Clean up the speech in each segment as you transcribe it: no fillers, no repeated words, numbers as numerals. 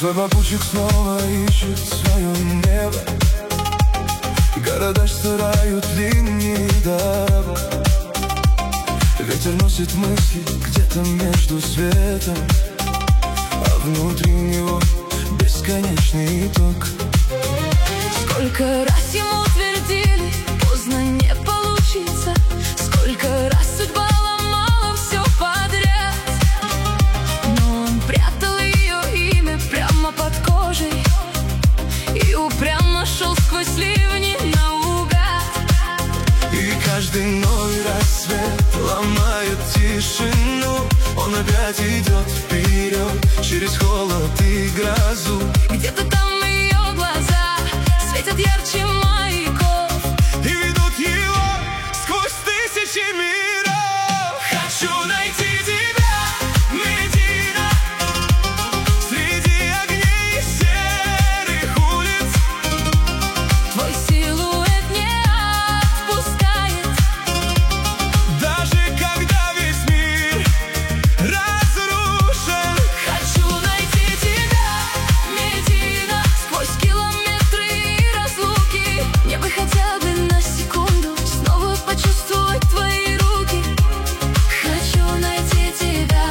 Свой попутчик снова ищет свое небо, и города стирают линии дорог. Ветер носит мысли где-то между светом, а внутри него бесконечный итог. Сколько раз ему твердили, поздно не получится. Сколько раз судьба ломала все подряд, но он прятал ее имя прямо под кожей и упрямо шел сквозь ливни наугад. И каждый новый рассвет ломает тишину. Он опять идет вперед через холод и грозу. Где-то там ее глаза светят ярче маяков И ведут его сквозь тысячи миров. Хочу найти тебя, Медина, среди огней серых улиц. твой силуэт не отпускает, Даже когда весь мир разрушен. хочу найти тебя, Медина, сквозь километры и разлуки. Мне бы хотя бы на секунду снова почувствовать твои руки. Хочу найти тебя,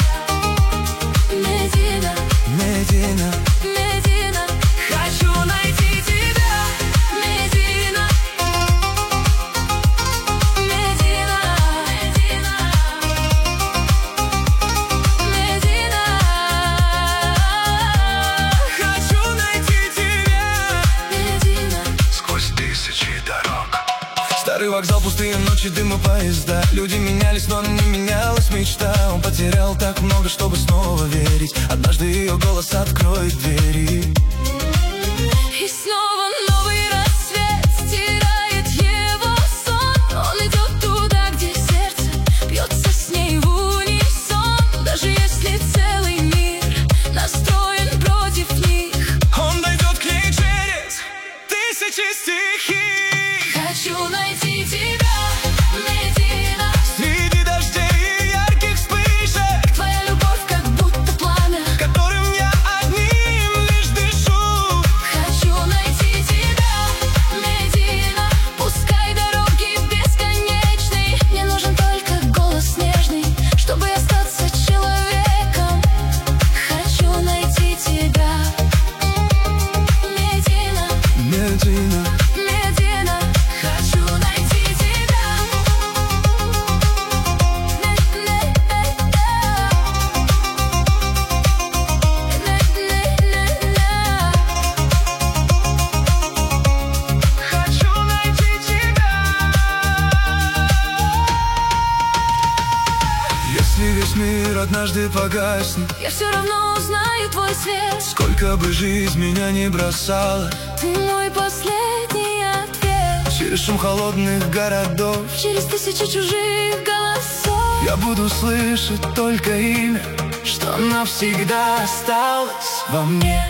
Медина, Медина, Медина. Хочу найти тебя, Медина, Медина, Медина. хочу найти тебя Медина. сквозь тысячи дорог. Старый вокзал, пустые ночи, дым и поезда. Люди менялись, но не менялась мечта. Он потерял так много, чтобы снова верить. Однажды ее голос откроет двери. И снова новый рассвет стирает его сон. Он идет туда, где сердце бьется с ней в унисон. Даже если целый мир настроен против них, Он дойдет к ней через тысячи стихий. хочу найти тебя, Медина. Среди дождей и ярких вспышек, Твоя любовь как будто пламя, которым я одним лишь дышу. хочу найти тебя, Медина. Пускай дороги бесконечны, мне нужен только голос нежный, чтобы остаться человеком. Хочу найти тебя, Медина, Медина, Медина. Хочу найти тебя, хочу найти тебя. Если весь мир однажды погаснет, я все равно узнаю твой свет. сколько бы жизнь меня не бросала, Ты мой последний ответ. через шум холодных городов Через тысячи чужих голосов я буду слышать только имя, что навсегда осталось во мне.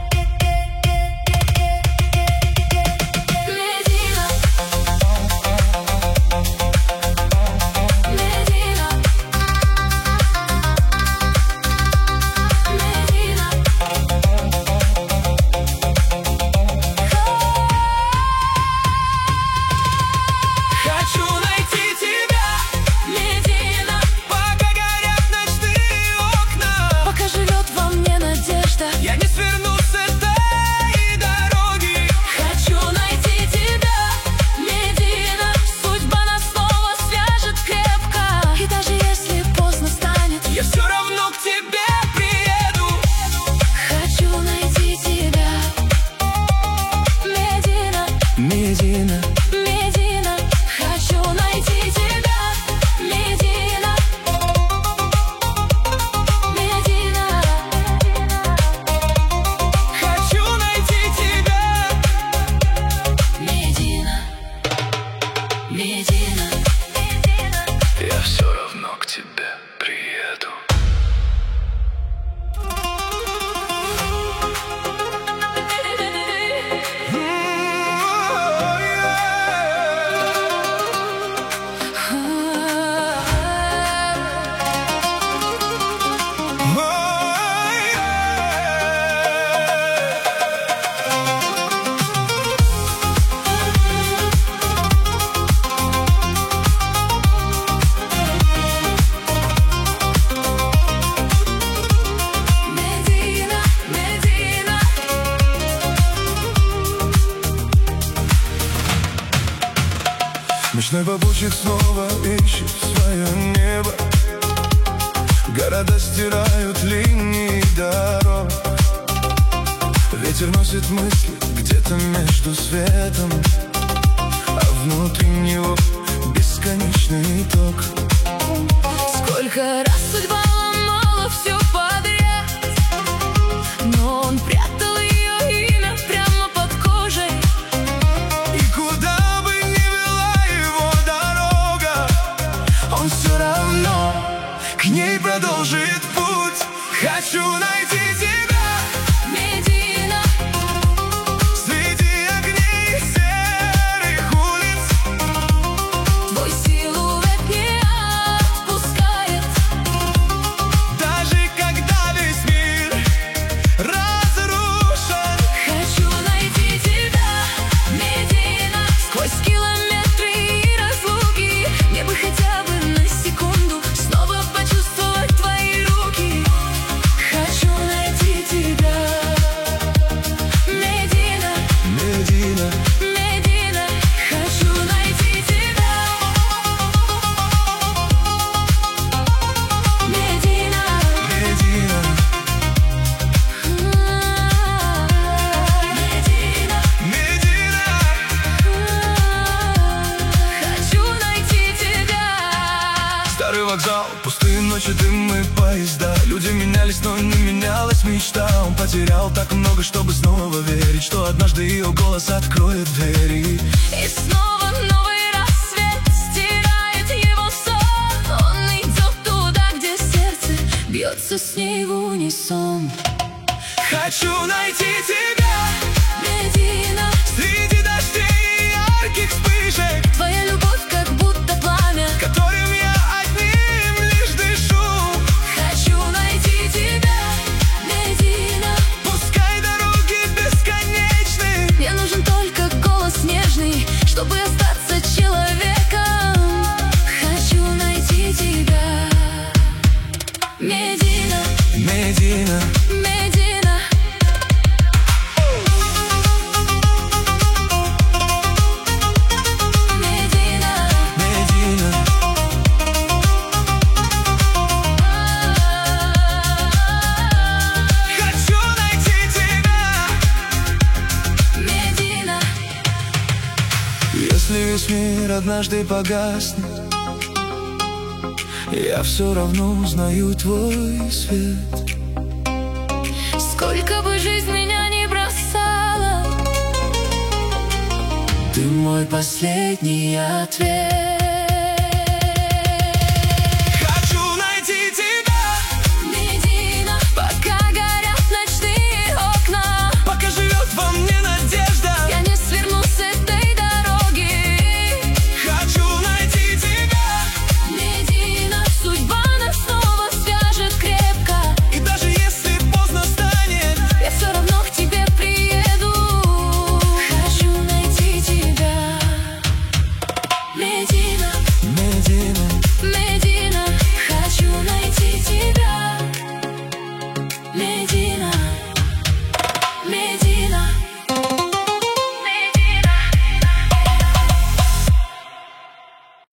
Медина, Медина, Медина. Хочу найти тебя, Медина, пока горят ночные окна. пока живет во мне надежда. Я не сверну Ночной попутчик снова ищет свое небо. Города стирают линии дорог. Ветер носит мысли где-то между светом, а внутри него бесконечный ток. Сколько раз судьба ломала все подряд, но он прятал ее имя прямо под кожей. И куда бы ни вела его дорога, он все равно к ней продолжит путь. Хочу найти тебя, Медина, среди огней серых улиц. твой силуэт не отпускает, Даже когда весь мир разрушен. хочу найти тебя, Медина, сквозь километры и разлуки. Мне бы хотя бы на секунду снова почувствовать твои руки. Хочу найти тебя, Медина, Медина, Медина, хочу найти тебя, Медина, Медина, Медина, хочу найти тебя. старый вокзал, пустые ночи, дымы, поезда. Люди менялись, но не менялась мечта. Он потерял так много, чтобы снова верить, что однажды ее голос откроет двери. И снова новый рассвет стирает его сон. Он идет туда, где сердце бьется с ней в унисон. Хочу найти тебя, Медина, среди дождей и ярких вспышек, твоя любовь как будто пламя. которым я одним лишь дышу. Хочу найти тебя, Медина, Пускай дороги бесконечны, мне нужен только голос нежный, чтобы остаться человеком. Хочу найти тебя, Медина, Медина, Медина. Медина, Медина, хочу найти тебя. Медина. Если весь мир однажды погаснет, я все равно узнаю твой свет. Сколько бы жизнь меня не бросала, Ты мой последний ответ.